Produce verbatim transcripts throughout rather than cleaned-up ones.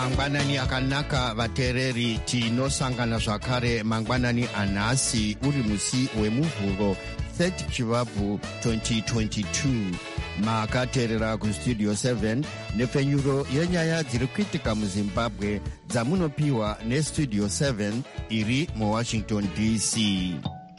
mangwanani akanaka vateereri, tinosangana zvakare mangwanani anhasi uri musi wemuvhuro third chivabvu twenty twenty-two. makateerera kustudio seven nepfenyuro yenyaya dziri kuitika muzimbabwe dzamunopiwa nestudio seven iri muwashington D C.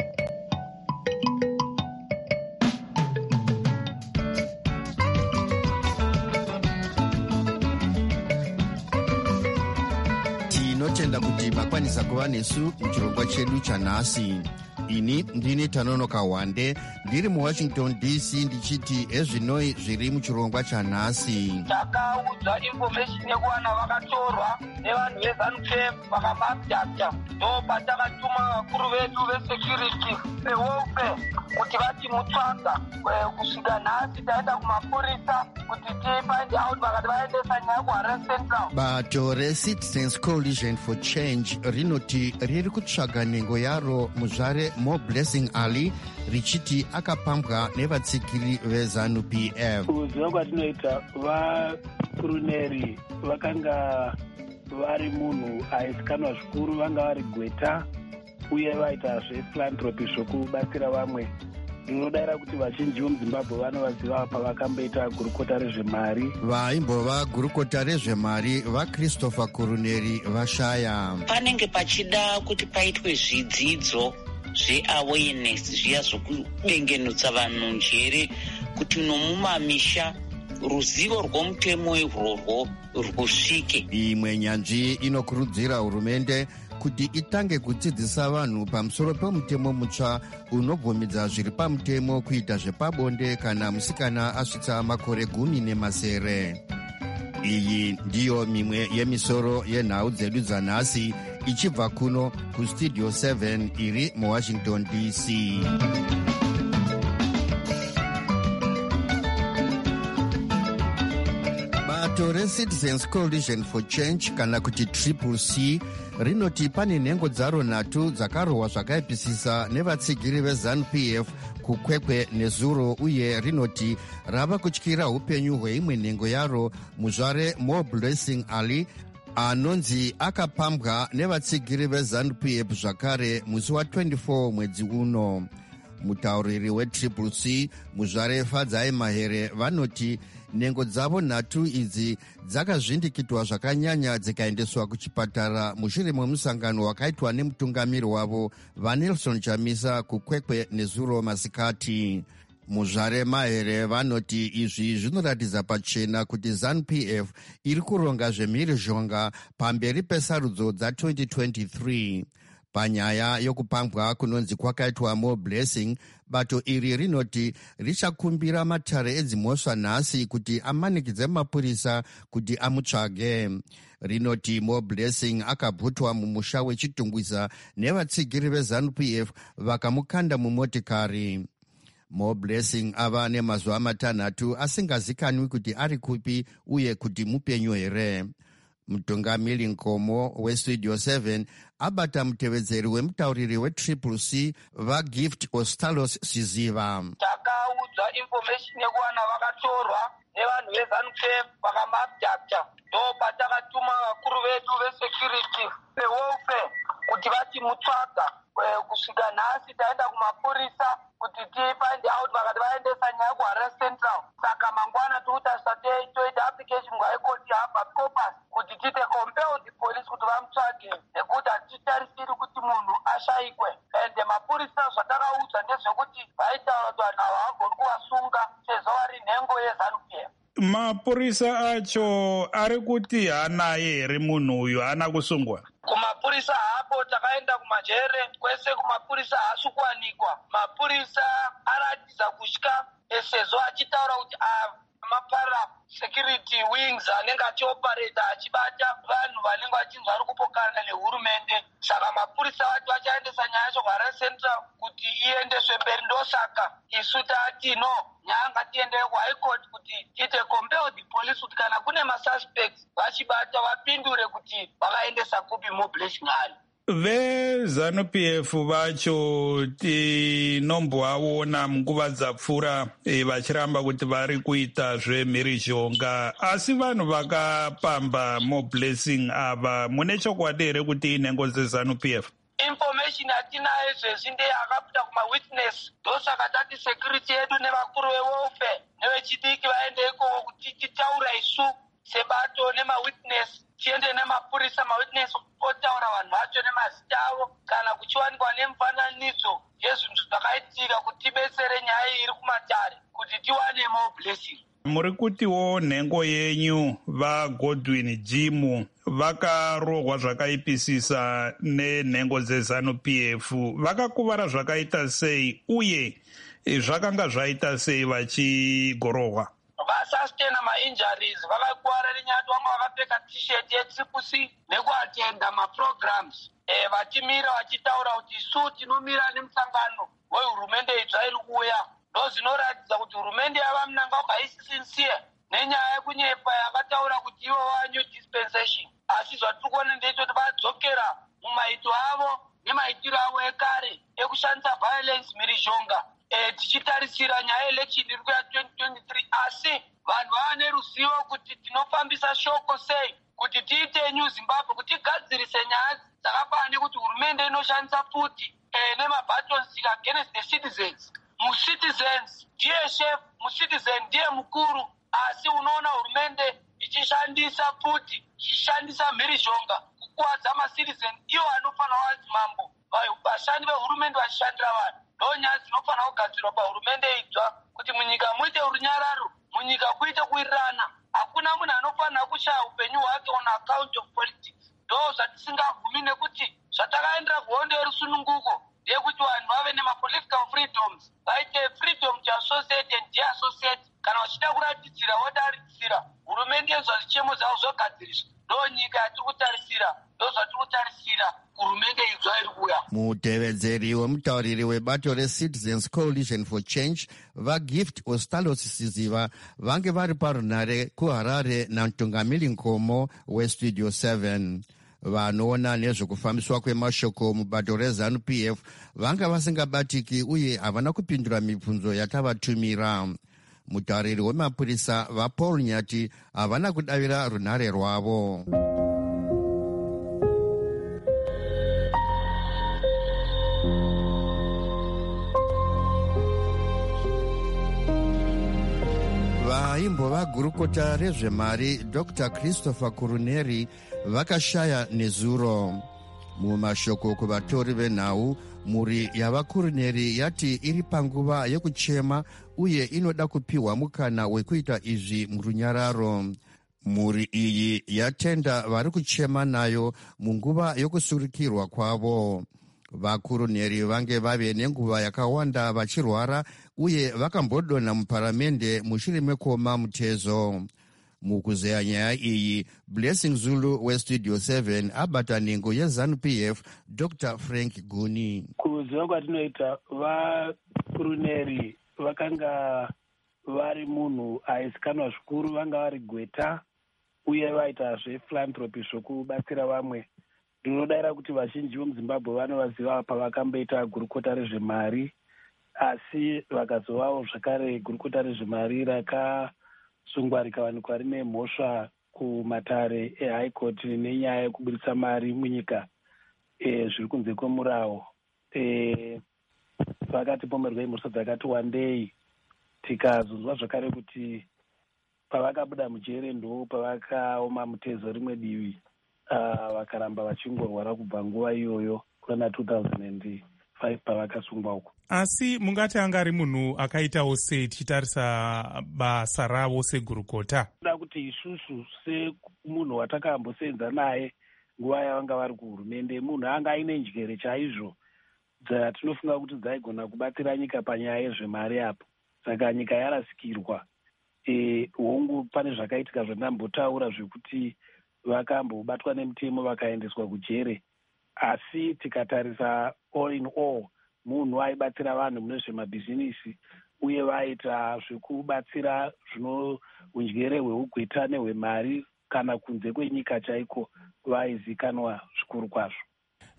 tinotenda kuti makwanisa kuva nesu muchirongwa chedu chanhasi. ini ndini Tanonoka Wande ndiri muwashington D C ndichiti ezvinoi zviri muchirongwa chanhasi. Takaudza information yekuwana vakatorwa nevanhu veZANU-P F vakamabhadha. Ndo patakatuma vakuru vedu vesecurity vewelfare kuti vati mutsvaga. Kusvika nhasi taenda kumapurisa kuti tifind out, vakati vaendesa nyaya kuHarare Central. Bato reCitizens Coalition for Change rinoti riri kutsvaga nhengo yaro muzvare Mo Blessing Ali richiti akapambwa nevatsigiri veZANU-P F. Kuziva kwatinoita vakuruneri vakanga vari munhu aizikanwa zvikuru, vanga vari gweta uye vaita zvephilanthropy zvokubatsira vamwe. Ndinodara kuti vazhinji vomuzimbabwe vanovaziva pavakamboita gurukota rezvemari. Vaimbova gurukota rezvemari vaChristopher Kuruneri vashaya. Panenge pachida kuti paitwe zvidzidzo zveawareness zviya zvokubengenutsa vanhu njere kuti nomumamisha ruzivo rwomutemo irworwo rwusvike. Imwe nyanzvi inokurudzira hurumende kuti itange kudzidzisa vanhu pamusoro pemutemo mutsva unobvumidza zviri pamutemo kuita zvepabonde kana musikana asvitsa makore gumi nemasere. Iyi ndiyo mimwe yemisoro yenhau dzedu dzanhasi ichibva kuno kustudio seven iri muwashington D C. Bato reCitizens Coalition for Change kana kuti Triple C rinoti pane nhengo dzaro nhatu dzakarohwa zvakaipisisa nevatsigiri veZANU-P F kukwekwe nezuro, uye rinoti rava kutyira upenyu hweimwe nhengo yaro muzvare Mo Blessing Ali anonzi akapambwa nevatsigiri veZANU-P F zvakare musi wa24 mwedzi uno. Mutauriri weTriple C muzvare Fadzai Mahere vanoti nhengo dzavo nhatu idzi dzakazvindikitwa zvakanyanya dzikaendeswa kuchipatara mushure memusangano wakaitwa nemutungamiri wavo vaNelson Chamisa kukwekwe nezuro masikati. Muzvare Mahere vanoti izvi zvinoratidza pachena kuti ZANU-P F iri kuronga zvemhirizhonga pamberi pesarudzo dza20 twenty-three. Panyaya yokupambwa kunonzi kwakaitwa Mo Blessing, bato iri rinoti richakumbira matare edzimhosva nhasi kuti amanikidze mapurisa kuti amutsvage. Rinoti Mo Blessing akabhutwa mumusha wechitungwiza nevatsigiri veZANU-P F vakamukanda mumotikari. Mo Blessing ava nemazuva matanhatu asingazikanwi kuti ari kupi uye kuti mupenyu here. Mutungamiri Nkomo westudio seven abata mutevedzeri wemutauriri weTriple C vaGift Ostalos Siziva. Takaudza information yekuwana vakatorwa nevanhu veZANU-P F vakamabhadha. Ndo patakatuma vakuru vedu vesecurity vewelfare kuti vati mutsvaga. Kusvika nhasi taenda kumapurisa kuti tifind out, vakati vaendesa nyaya kuHarare Central. Saka mangwana tikutarisa toita application kuHigh Court habeas corpus kuti tiite compel the police kuti vamutsvage, nekuti hatitarisiri kuti munhu ashayikwe. Ende mapurisa zvatakaudzwa ndezvekuti vaitaura kuti vanhu ava havagoni kuvasunga sezvo vari nhengo yeZANU-P F. Mapurisa acho ari kuti hanaye here munhu uyu hana kusungwa? Kumapurisa hapo takaenda kumajere kwese, kumapurisa haasi kuwanikwa. Mapurisa aratidza kutya sezvo achitaura kuti mapara security wings anenge achioperata achibata vanhu vanenge vachinzwa vari kupokana nehurumende. Saka mapurisa vati vachaendesa nyaya yacho kuHarare Central kuti iendeswe mberi. Ndosaka isu tati no, nyaya ngatiendere kuHigh Court kuti tiite compel the police kuti kana kune masuspects vachibata vapindure kuti vakaendesa kupi Mo Blessing Ali. vezanu P F vacho tinombwaona munguva dzapfuura e, vachiramba kuti vari kuita zvemhirizhonga, asi vanhu vakapamba moblessing ava, mune chokwadi here kuti inhengo dzezanu P F? Information atinayo izvezvi ndeye akapinda kumawitness, ndosaka tati security yedu nevakuru vewelfare nevechidiki vaende ikoko kuti titaura isu sebato nemawitness, tiende nemapurisa mawitness otaura vanhu vacho nemazita avo, kana kuchiwanikwa nemufananidzo yezvinhu zvakaitika kuti tibetsere nyaya iri kumatare kuti tiwane more blessing. Muri kutiwo nhengo yenyu vaGodwin Jimu vakarohwa zvakaipisisa nenhengo dzezanu P F, vakakuvara zvakaita sei uye zvakanga zvaita sei vachigorohwa? Vasastena ma-injuries, vakakuwara nenyati, vamwe vakapfeka t-shirt yetriple C nekuatenda ma-programs, e, vachimira vachitaura kuti isu tinomira nemusangano wehurumende itsva iri kuuya. Ndo zvinoratidza kuti hurumende yava munangagwa haisi sincere nenyaya yekunyepa yakataura kuti ivo wanyu dispensation, asi zvatiri kuona ndeyekuti vadzokera mumaito avo nemaitiro avo ekare ekushandisa violence mhirizhonga, e, tichitarisira nyaya election iri kuya twenty twenty-three, asi vanhu vava neruzivo kuti tinofambisa shoko sei kuti tiite New Zimbabwe, kuti tigadzirise nyaya dzakafanana nekuti hurumende inoshandisa futi e, nemabattles against the citizens. Mu-citizens ndiye chef, mu-citizen ndiye mukuru, asi unoona hurumende ichishandisa futi, ichishandisa mhirizhonga kukuwadza ma-citizen, iwo anofanira wazi mambo. Vashandi vehurumende vachishandira vanhu, ndo nyaya dzinofanira kugadzirwa pahurumende idzva kuti munyika muite runyararo, munyika kuite kuwirirana. Hakuna munhu anofanira kushaya upenyu hwake on account of politics. Ndo zvatisingabvumi nekuti zvatakaendera kuhondo yerusununguko ndeyekuti vanhu vave nema-political freedoms, vaite freedom to associate and de-associate. Kana vachida kuratidzira votaritsira, hurumende yezvazichemo zvavo zvogadziriswa. Ndo nyika yatiri kutarisira, ndo zvatiri kutarisira hurumende idzva iri kuuya. Mutevedzeri wemutauriri webato reCitizens Coalition for Change vaGift Ostalos Siziva vange vari parunare kuHarare namutungamiri Nkomo weStudio seven. Vanoona nezvekufambiswa kwemashoko mubato rezanu P F vanga vasingabatiki uye havana kupindura mibvunzo yatavatumira. Mutauriri wemapurisa vaPaul Nyati havana kudavira runare rwavo. Vaimbova gurukota rezvemari Doctor Christopher Kuruneri vakashaya nezuro. Mumashoko kuvatori venhau, mhuri yavaKuruneri yati iri panguva yekuchema uye inoda kupiwa mukana wekuita izvi murunyararo. Mhuri iyi yatenda vari kuchema nayo munguva yokusurukirwa kwavo. VaKuruneri vange vave nenguva yakawanda vachirwara uye vakambodonha muparamende mushure mekoma mutezo. Mukuzeya nyaya iyi, Blessing Zulu weStudio seven abata nhengo yezanu P F Doctor Frank Guni. Kuziva kwatinoita, vaKuruneri vakanga vari munhu aizikanwa zvikuru, vanga vari gweta uye vaita zvephilanthropy zvokubatsira vamwe. Ndinodayira kuti vazhinji vemuZimbabwe vanovaziva pavakamboita gurukota rezvemari, asi vakazovawo zvakare gurukota rezvemari rakasungwa rikawanikwa rine mhosva kumatare ehigh court nenyaya yekubudisa mari munyika e, zviri kunze kwemurawo. E, vakatipomerwa imhosva dzakati wandei. Tikazonzwa zvakare kuti pavakabuda mujere ndo pavakaoma mutezo rimwe divi. Uh, vakaramba vachingorwara kubva nguva iyoyo kuna two thousand five pavakasungwa uko. Asi mungati anga ari munhu akaitawo sei tichitarisa basa ravo segurukota? Kuda kuti isusu semunhu watakambosenza naye nguva yavanga vari kuhurumende, munhu anga aine njere chaizvo dzatinofunga kuti dzaigona kubatsira nyika panyaya yezvemari apo. Saka nyika yarasikirwa. E, hongu pane zvakaitika zvandambotaura zvekuti vakambobatwa nemutemo vakaendeswa kujere, asi tikatarisa all in all, munhu aibatsira vanhu mune zvemabhizinisi uye vaita zvekubatsira zvino unjere hweugweta nehwemari kana kunze kwenyika chaiko, vaizikanwa zvikuru kwazvo.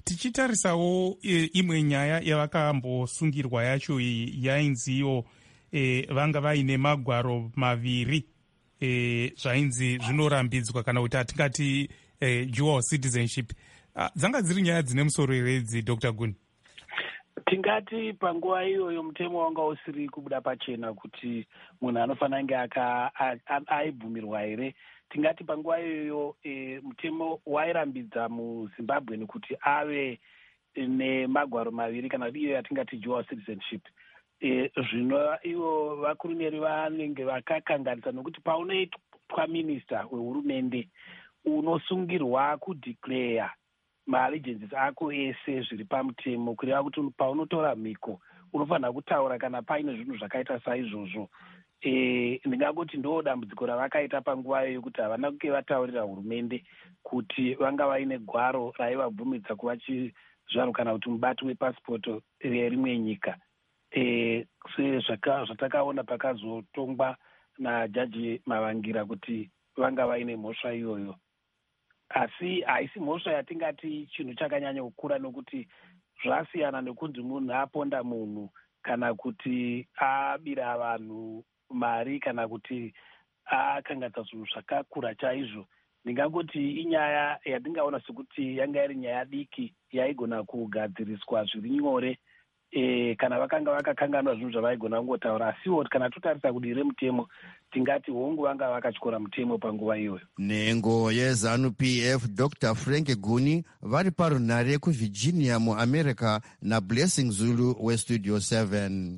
tichitarisawo e, imwe nyaya yavakambosungirwa yacho yainziwo e, vanga vaine magwaro maviri e, zvainzi zvinorambidzwa kana kuti hatingati e, dual citizenship. Dzanga dziri nyaya dzine musoro here idzi, Dr Guni? Tingati panguva iyoyo mutemo wanga usiri kubuda pachena kuti munhu anofanira kunge aibvumirwa here. Tingati panguva iyoyo e, mutemo wairambidza muZimbabwe nekuti ave nemagwaro maviri kana kuti iyo yatingati dual citizenship. E, zvino ivo vakuruneri vanenge vakakanganisa nokuti paunoitwa minista wehurumende unosungirwa kudeclare ma-allegiances ako ese zviri pamutemo, kureva kuti paunotora mhiko unofanira kutaura kana paine zvinhu zvakaita saizvozvo. E, ndingangoti ndo dambudziko ravakaita panguva iyo kuti havana kunge vataurira hurumende kuti vanga vaine gwaro raivabvumidza kuva chizvaro kana kuti mubati wepasipoto rerimwe nyika. E, zvatakaona pakazotongwa najaji Mavangira kuti vanga vaine mhosva iyoyo, asi haisi mhosva yatingati chinhu chakanyanya kukura nokuti zvasiyana nekunzi munhu aponda munhu kana kuti abira vanhu mari kana kuti akangadza zvinhu zvakakura chaizvo. Ndingangoti inyaya yatingaona sekuti yanga iri nyaya diki yaigona kugadziriswa zviri nyore e, kana vakanga vakakanganwa zvinhu zvavaigona kungotaura. Asiwo kana totarisa kudii remutemo tingati hongu vanga vakatyora mutemo panguva iyoyo. Nhengo yeZanu P F Dr Frank Guni vari parunhare kuVirginia muAmerica naBlessing Zulu weStudio seven.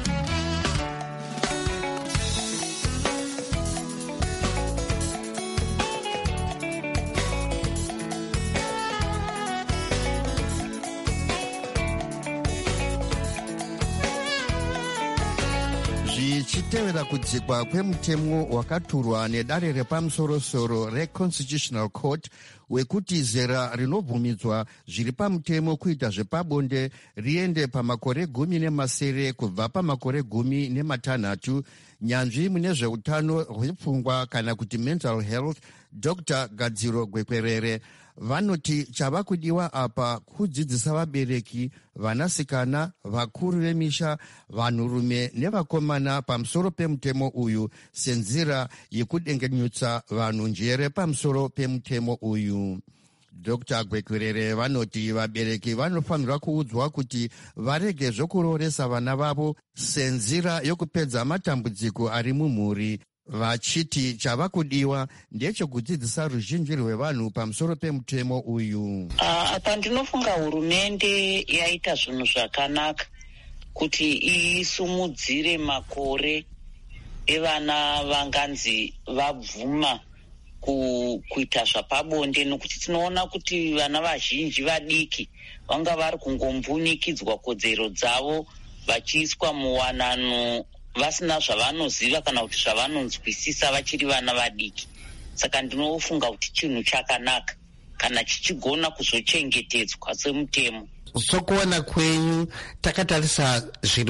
Zvichitevera kudzikwa kwemutemo wakaturwa nedare repamusoro-soro reConstitutional Court wekuti zera rinobvumidzwa zviri pamutemo kuita zvepabonde riende pamakore gumi nemasere kubva pamakore gumi nematanhatu, nyanzvi mune zveutano hwepfungwa kana kuti mental health Dr Gadziro Gwekwerere vanoti chava kudiwa apa kudzidzisa vabereki, vanasikana, vakuru vemisha, vanhurume nevakomana pamusoro pemutemo uyu senzira yekudengenyutsa vanhu njere pamusoro pemutemo uyu. Dr Gwekwerere vanoti vabereki vanofanirwa kuudzwa kuti varege zvokurooresa vana vavo senzira yokupedza matambudziko ari mumhuri, vachiti chava kudiwa ndechekudzidzisa ruzhinji rwevanhu pamusoro pemutemo uyu. Apa ndinofunga hurumende yaita zvinhu zvakanaka kuti isumudzire makore evana vanganzi vabvuma kuita zvapabonde, nokuti tinoona kuti vana vazhinji vadiki vanga vari kungombunikidzwa kodzero dzavo vachiiswa muwanano vasina zvavanoziva kana kuti zvavanonzwisisa vachiri vana vadiki. Saka ndinofunga kuti chinhu chakanaka kana chichigona kuzochengetedzwa semutemo. Sokuona kwenyu takatarisa zviri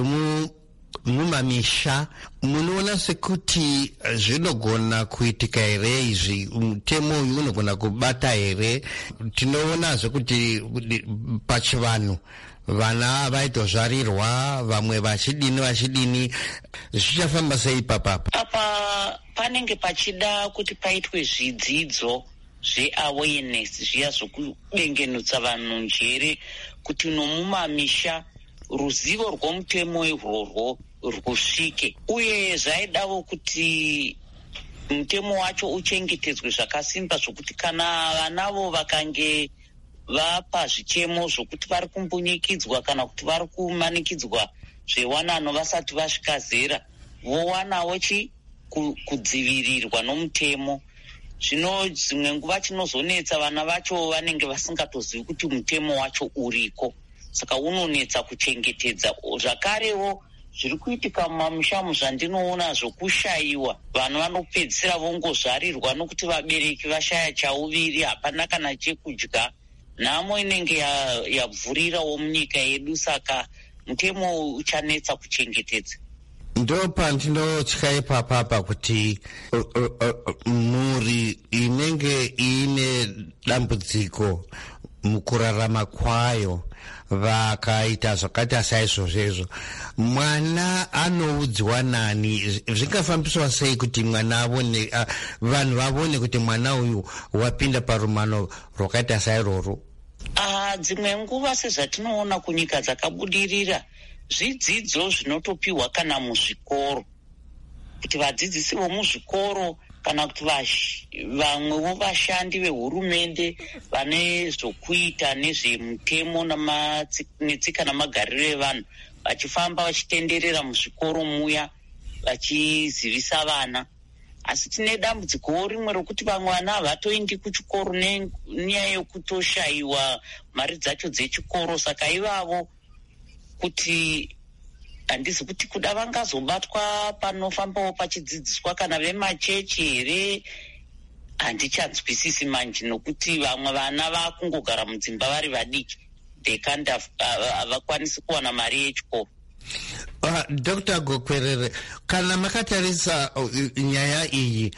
mumamisha, munoona sekuti zvinogona kuitika here izvi, mutemo uyu unogona kubata here? Tinoona zvekuti pachivanhu vana vaitozvarirwa, vamwe vachidini vachidini, zvichafamba sei papapa? Apa panenge pachida kuti paitwe zvidzidzo zveawareness, zviya zvokudengenutsa vanhu njere kuti nomumamisha ruzivo rwomutemo irworwo rwusvike, uye zvaidawo kuti mutemo wacho uchengetedzwe zvakasimba zvokuti kana vanavo vakange vapa zvichemo zvokuti vari kumbunyikidzwa kana kuti vari kumanikidzwa zvewanano vasati vasvika zera, vowanawo chi kudzivirirwa nomutemo. Zvino dzimwe nguva chinozonetsa vana vacho vanenge vasingatozivi kuti mutemo wacho uriko, saka unonetsa kuchengetedza. Zvakarewo zviri kuitika mumamushamu zvandinoona zvokushayiwa, vanhu vanopedzisira vongozvarirwa nokuti vabereki vashaya chauviri, hapana kana chekudya. Nhamo inenge yabvurirawo munyika yedu, saka mutemo uchanetsa kuchengetedza. Ndo pandinotya ipapapa kuti mhuri inenge ine dambudziko mukurarama kwayo vakaita zvakaita saizvozvezvo, mwana anoudzwa nani? Zvingafambiswa sei kuti mwana avone, uh, vanhu vavone kuti mwana uyu wapinda parumano rwakaita sairoro? Uh, dzimwe nguva sezvatinoona kunyika dzakabudirira, zvidzidzo zvinotopiwa kana muzvikoro, kuti vadzidzisi vomuzvikoro kana kuti vamwewo vashandi vehurumende vane zvokuita nezvemutemo netsika namagariro evanhu vachifamba vachitenderera muzvikoro muya vachizivisa vana. Asi tine dambudziko rimwe rokuti vamwe vana havatoendi kuchikoro nenyaya yekutoshayiwa mari dzacho dzechikoro. Saka ivavo kuti handizi kuti kuda vangazobatwa panofambawo pachidzidziswa kana vemachechi here, handichanzwisisi manje, nokuti vamwe vana vakungogara mudzimba vari vadiki dekanda havakwanisi kuwana mari yechikoro. Uh, Doctor Gokwerere, kana makatarisa uh, nyaya iyi,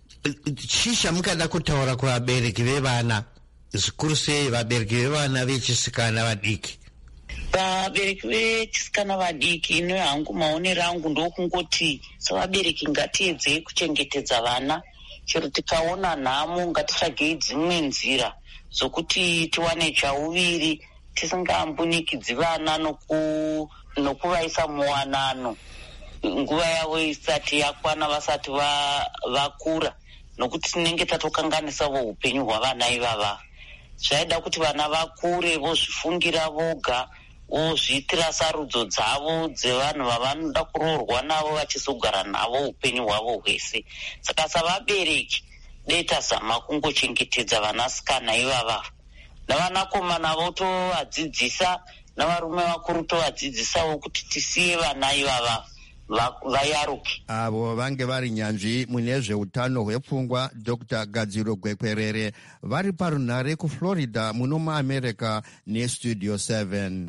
chisha mukada kutaura kuvabereki vevana, zvikuru sei vabereki vevana vechisikana vadiki? Vabereki vechisikana vadiki, ino hangu maonero angu ndokungoti sevabereki ngatiedzei kuchengetedza vana. Chero tikaona nhamo ngatitsvagei dzimwe nzira zokuti tiwane chauviri, tisingambunikidzi vana noku nokuvaisa muwanano nguva yavo isati yakwana, vasati vakura, nokuti tinenge tatokanganisavo upenyu hwavana ivava. Zvaida kuti vana vakure vozvifungira voga, vozviitira sarudzo dzavo dzevanhu vavanoda kuroorwa navo vachizogara navo upenyu hwavo hwese. Saka savabereki dei tazama kungochengetedza vanasikana ivava, navanakomana votovadzidzisa, navarume vakuru tovadzidzisawo kuti tisiye vana ivava vayaruke. Avo vange vari nyanzvi mune zveutano hwepfungwa Doctor Gadziro Gwekwerere vari parunhare kuFlorida muno muAmerica neStudio seven.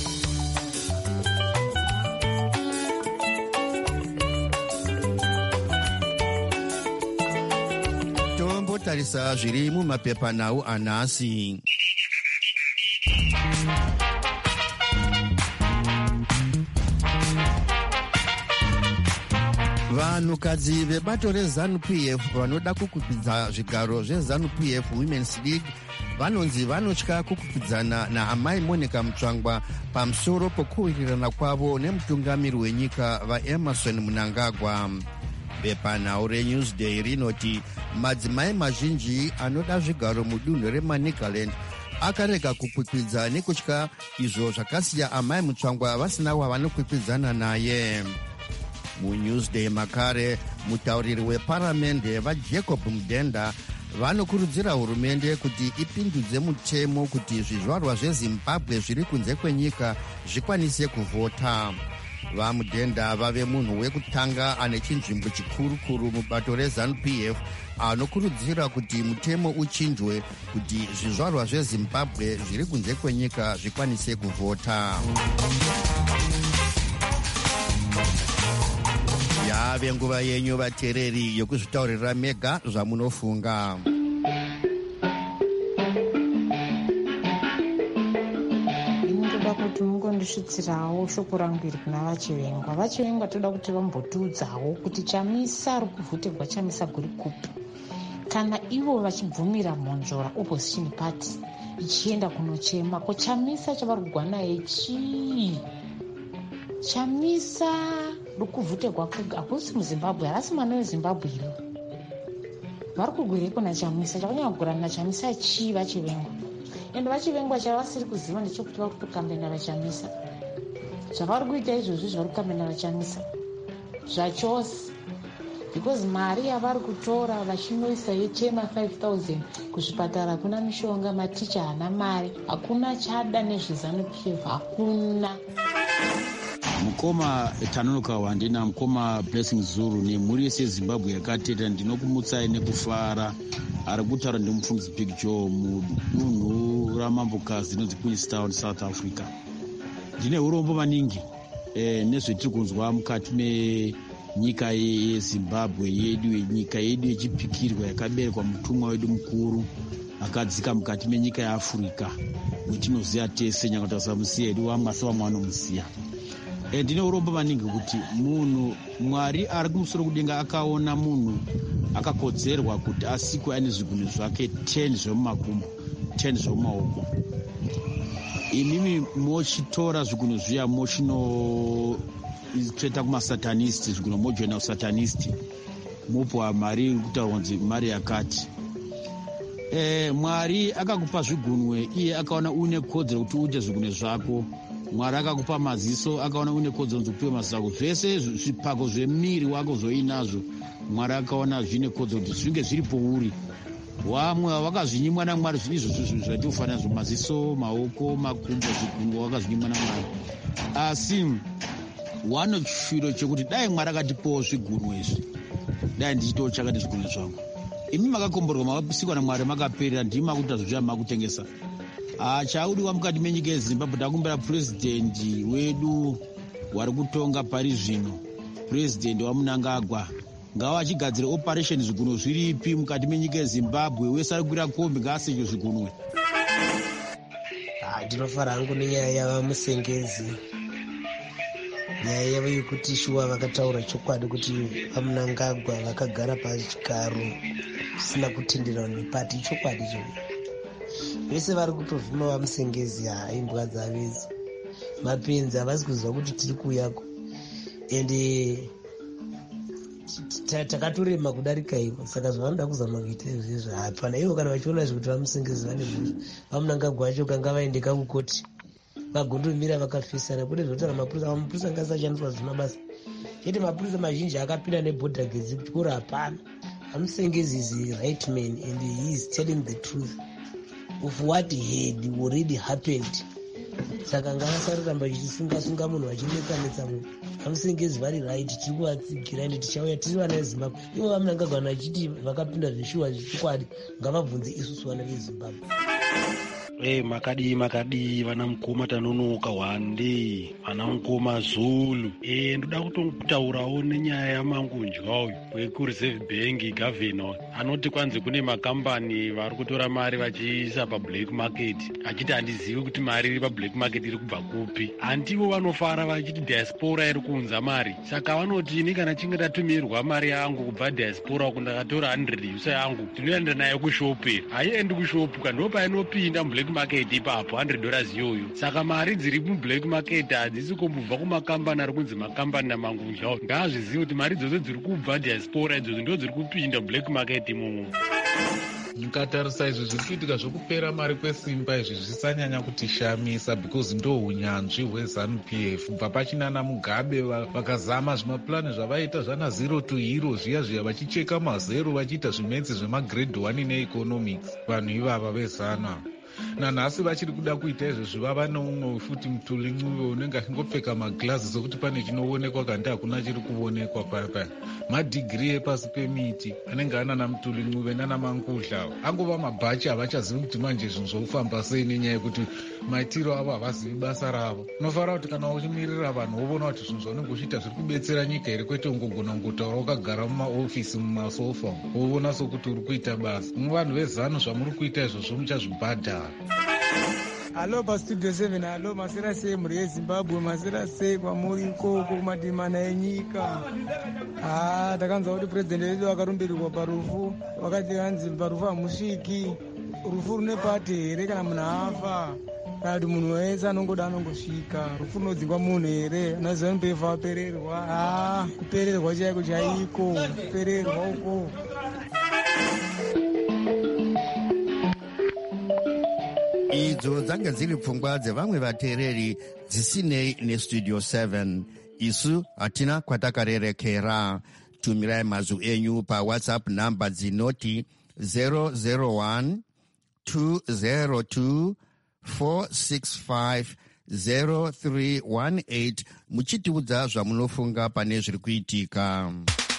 Tombotarisa zviri mumapepanhau anhasi. Vanhukadzi vebato reZANU-P F vanoda kukwikwidzana zvigaro zveZANU-P F Women's League vanonzi vanotya kukwikwidzana naamai Monica Mutsvangwa pamusoro pokuwirirana kwavo nemutungamiri wenyika vaEmerson Mnangagwa. Bepanhau reNewsday rinoti madzimai mazhinji anoda zvigaro mudunhu reManicaland akarega kukwikwidzana nekutya izvo zvakasiya amai Mutsvangwa vasina wavanokwikwidzana naye. MuNewsday makare mutauriri weparamende vaJacob Mudenda vanokurudzira hurumende kuti ipindudze mutemo kuti zvizvarwa zveZimbabwe zviri kunze kwenyika zvikwanise kuvhota. VaMudenda vave munhu wekutanga ane chinzvimbo chikurukuru mubato reZANU-P F anokurudzira kuti mutemo uchinjwe kuti zvizvarwa zveZimbabwe zviri kunze kwenyika zvikwanise kuvhota. Yave nguva yenyu vateereri yokuzvitaurira mega zvamunofunga. Ndinoda kuti mungondisvitsirawo shoko rangu iri kuna vaChivengwa. VaChivengwa toda kuti vambotiudzawo kuti Chamisa ari kuvhoterwa Chamisa guri kupi, kana ivo vachibvumira mhonzora opposition party ichienda kunochema ko Chamisa chavari kugwana naye chii? Chamisa rukuvhutegwa kwega hakusi muZimbabwe, harasi mwana weZimbabwe iro. Vari kugwirepo naChamisa, chakanyanya kugurana naChamisa chii vaChivengwa? Ende vaChivengwa chavasiri kuziva ndechekuti vari kutokambena vaChamisa. Zvavari kuita izvozvi zvari kukambena vaChamisa zvachose, because mari yavari kutora vachinoisa yechema five thousand kuzvipatara hakuna mishonga, maticha hana mari, hakuna chada nezveZANU-P F, hakuna. Mukoma Tanonoka Wandina, Mukoma Blessing Zulu nemhuri yese yeZimbabwe yakateta, ndinokumutsai nekufara. Ari kutaura ndimupfungisi Big Joe mudunhu ramambokazi inonzi Queenstown, South Africa. Ndine urombo maningi eh, nezvetiri kunzwa mukati menyika yeZimbabwe yedu, nyika yedu yechipikirwa yakaberekwa mutumwa wedu mukuru akadzika mukati menyika yeafrica mwetinoziva tese nyangwe tasamusiya hedu vamwe asi vamwe vanomusiya. E, ndine urombo maningi kuti munhu Mwari ari kumusoro kudenga akaona munhu akakodzerwa kuti asikwe ane zvigunwe zvake ten zvemumakumbo ten zvemumaoko. Imimi mochitora zvigunwe zviya mochinotsveta kumasatanist, zvigunwe mojoina usatanist, mopuwa mari kutaura kunzi mari yakati. E, Mwari akakupa zvigunwe, iye akaona une kodzero kuti uite zvigunwe zvako. Mwari akakupa maziso, akaona une kodzero kuti upiwe maziso ako. Zvese zvipako zvemiri wako zvoinazvo Mwari akaona zvine kodzero kuti zvinge zviri pouri. Vamwe vakazvinyimwa naMwari izvo zvinhu zvatiufanira zvo, maziso, maoko, makumbo, zvigunwe vakazvinyimwa naMwari. Asi wane chiro chekuti dai Mwari akatipawo zvigunwe izvi, dai ndichitawo chakati zvigunwe zvangu. Imi makakomborwa, makapisikwa naMwari, makaperera, ndimi makuita zvozviya makutengesa. Chaudiwa mukati menyika yeZimbabwe, takumbira purezidendi wedu wari kutonga pari zvino, purezidendi waMnangagwa, ngava achigadzira operation zvigunwe zviripi mukati menyika yeZimbabwe. Wese ari kukwira kombi ngaasenje zvigunwe. Ndinofara hangu nenyaya yavamusengezi, nyaya yavo yekuti shuwa vakataura chokwadi kuti vaMnangagwa vakagara pachigaro zvisina kutenderwa nepati. Chokwadi cho vese vari kutovhima vamusengezi. Haimbwa dzavezi mapenzi havasi kuziva kuti tiri kuuyako, ende takatorema kudarika ivo. Saka zvavanoda kuzama kuita izvezvo hapana. Ivo kana vachiona zvekuti vamusengezi vane mhuri, vaMnangagwa vacho kanga vaendeka kukoti vagondomira vakafisana. Kune zvotaura mapurisa, mapurisa ngasashandiswa zvina basa chete. Mapurisa mazhinji akapinda nebhodha gedzikuru. Hapana, vamusengezi is a right man and he is telling the truth of what had already happened. Saka ngavasararamba vachisunga-sunga munhu vachinetsa-netsa munhu. Vamusengezi vari right, tiri kuvatsigira ende tichauya tiri vana veZimbabwe. Ivo vaMnangagwa vachiti vakapinda zvishuwa zvechokwadi, ngavabvunze isusu vana veZimbabwe. Hey, makadi makadi vana mukoma tanonoka wande vana mukoma Zulu. Eh, ndoda kutotaurawo nenyaya yaMangunjwa uyu wekureserve bank governor anoti kwanzi kune makambani vari kutora mari vachiisa pablack market, achiti handizivi kuti mari iri pablack market iri kubva kupi. Handivo vanofara vachiti diaspora iri kuunza mari, saka vanoti ini kana chinge ndatumirwa mari yangu kubva diaspora uku ndakatora one hundred yusa yangu ndinoenda nayo kushope, haiendi kushopu kandi painopinda mublack market ipapo one hundred dollars iyoyo. Saka mari dziri mublack market hadzisi kumbobva kumakambani ari kunzi makambani naMangunjwa. Ngaazvizive kuti mari idzodzo dziri kubva diaspora idzodzo ndo dziri kupinda mublack market imomo. Mukatarisa izvi zviri kuitika zvokupera mari kwesimba izvi zvisanyanya kutishamisa because ndo unyanzvi hweZANU P F. Kubva pachinana Mugabe vakazama zvimapurani zvavaita zvana zero to hero zviya zviya vachicheka mazero vachiita zvimetsi zvemagrade one neeconomics. Vanhu ivava veZANU nanhasi vachiri kuda kuita izvozvo. Vava neumwe futi Mutuli Ncube unenge achingopfeka maglazi zokuti pane chinoonekwa kandi hakuna chiri kuonekwa paya. Madhigiri epasi pemiti anenge anana Mutuli Ncube nana Mangudla angova mabhachi, havachazivi kuti manje zvinhu zvokufamba sei nenyaya yekuti maitiro avo havazivi basa ravo. Unofanira kuti kana uchimirira vanhu woona kuti zvinhu zvaunenge uchiita zviri kubetsera nyika here, kwete ungogona kungotaura wakagara mumaofisi mumasofa woona sokuti uri kuita basa. Mumwe vanhu veZANU zvamuri kuita izvozvo muchazvibhadhara. Halo pastudio seven. Halo, masera sei mhuri yeZimbabwe? Masera sei kwamuri ikoko kumadimana enyika? Ah, takanzwa kuti purezidendi wedu vakarumbirirwa parufu, vakati hanzi parufu hamusviki. Rufu rune pati here kana munhu afa? Kana kuti munhu wese anongoda anongosvika? Rufu runodzingwa munhu here? Anaziva mupefa wapererwa. Ah, kupererwa chaiko chaiko, kupererwa uko. Idzo dzanga dziri pfungwa dzevamwe vateereri dzisinei nestudio seven. Isu hatina kwatakarerekera. Tumirai mazwi enyu pawhatsapp namba dzinoti zero zero one two zero two four six five zero three one eight muchitiudza zvamunofunga pane zviri kuitika.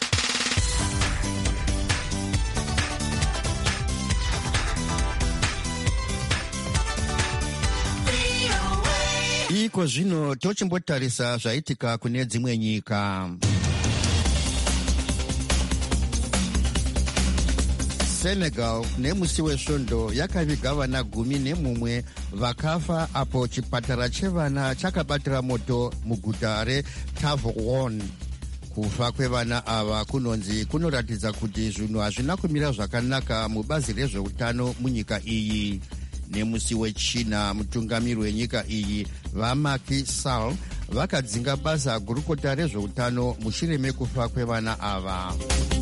Iko zvino tochimbotarisa zvaitika kune dzimwe nyika. senegal nemusi wesvondo yakaviga vana gumi nemumwe vakafa apo chipatara chevana chakabatira moto muguta retavon. Kufa kwevana ava kunonzi kunoratidza kuti zvinhu hazvina kumira zvakanaka mubazi rezveutano munyika iyi. Nemusi wechina mutungamiri wenyika iyi vaMacky Sall vakadzinga basa gurukota rezveutano mushure mekufa kwevana ava.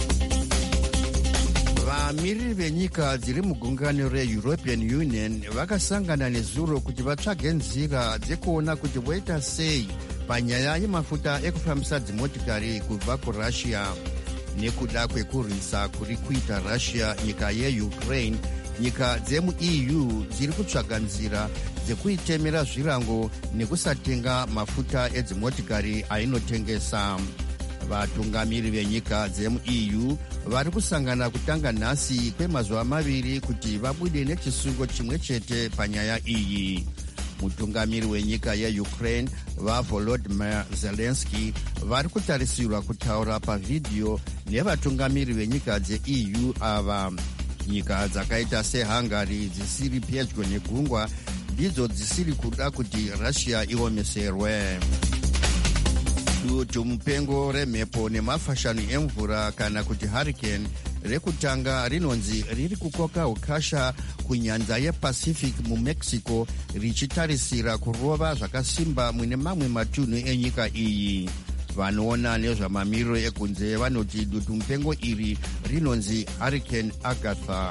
Vamiriri venyika dziri mugungano reEuropean Union vakasangana nezuro kuti vatsvage nzira dzekuona kuti voita sei panyaya yemafuta ekufambisa dzimotikari kubva kurussia. Nekuda kwekurwisa kuri kuita Russia nyika yeUkraine, nyika dzemu-E U dziri kutsvaga nzira dzekuitemera zvirango nekusatenga mafuta edzimotikari ainotengesa. Vatungamiri venyika dzemu-E U vari kusangana kutanga nhasi kwemazuva maviri kuti vabude nechisungo chimwe chete panyaya iyi. Mutungamiri wenyika yeUkraine vaVolodymyr Zelensky vari kutarisirwa kutaura pavhidhiyo nevatungamiri venyika dze-E U ava. Nyika dzakaita seHungary dzisiri pedyo negungwa ndidzo dzisiri kuda kuti Russia iomeserwe. Dutu mupengo remhepo nemafashani emvura kana kuti hurricane rekutanga rinonzi riri kukoka ukasha kunyanza yePacific muMexico richitarisira kurova zvakasimba mune mamwe matunhu enyika iyi. Vanoona nezvamamiriro ekunze vanoti dutu mupengo iri rinonzi Hurricane Agatha.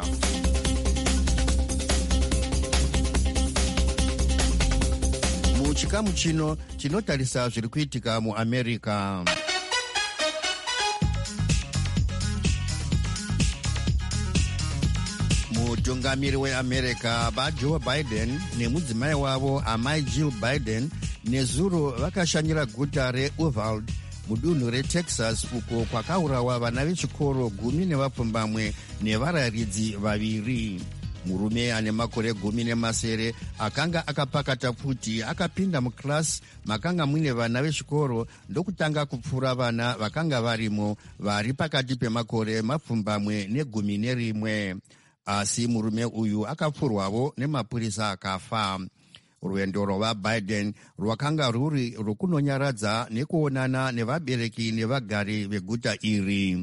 Muchikamu chino chinotarisa zviri kuitika muAmerica. Mutungamiri weAmerica vaJoe Biden nemudzimai wavo amai Jill Biden nezuro vakashanyira guta reUvalde mudunhu reTexas uko kwakaurawa vana vechikoro gumi nevapfumbamwe nevarayiridzi vaviri. Murume ane makore gumi nemasere akanga akapakata pfuti akapinda mukilasi makanga muine vana vechikoro ndokutanga kupfura vana vakanga varimo vari pakati pemakore mapfumbamwe negumi nerimwe. Asi murume uyu akapfurwavo nemapurisa akafa. Rwendo rwavaBiden rwakanga rwuri rwokunonyaradza nekuonana nevabereki nevagari veguta iri.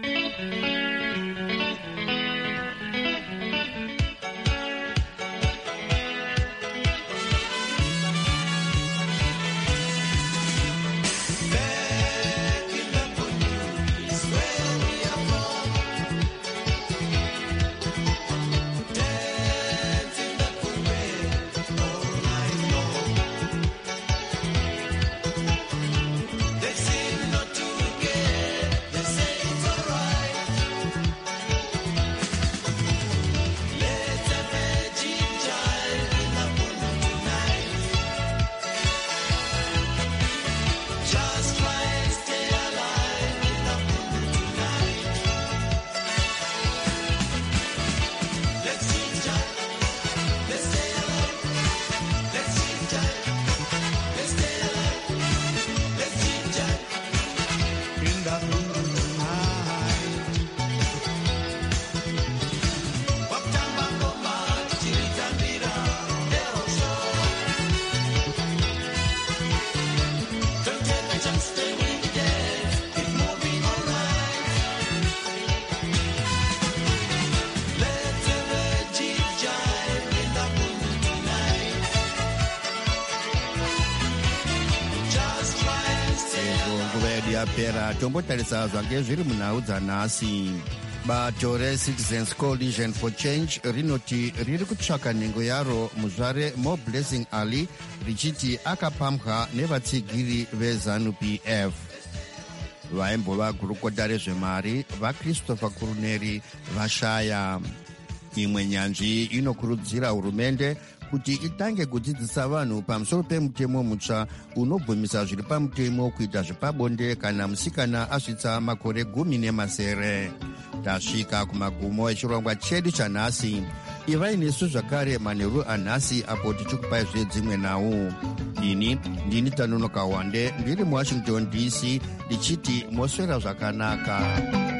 Yapera tombotarisa zvange zviri munhau dzanhasi. Bato reCitizens Coalition for Change rinoti riri kutsvaka nhengo yaro muzvare Mo Blessing Ali richiti akapambwa nevatsigiri veZANU-P F. Vaimbova gurukota rezvemari vaChristopher Kuruneri vashaya. Imwe nyanzvi inokurudzira hurumende kuti itange kudzidzisa vanhu pamusoro pemutemo mutsva unobvumisa zviri pamutemo kuita zvepabonde kana musikana asvitsa makore gumi nemasere. Tasvika kumagumo echirongwa chedu chanhasi. Ivai nesu zvakare manheru anhasi apo tichikupai zvedzimwe nhau. Ini ndini Tanonoka Wande ndiri muWashington D C ndichiti moswera zvakanaka.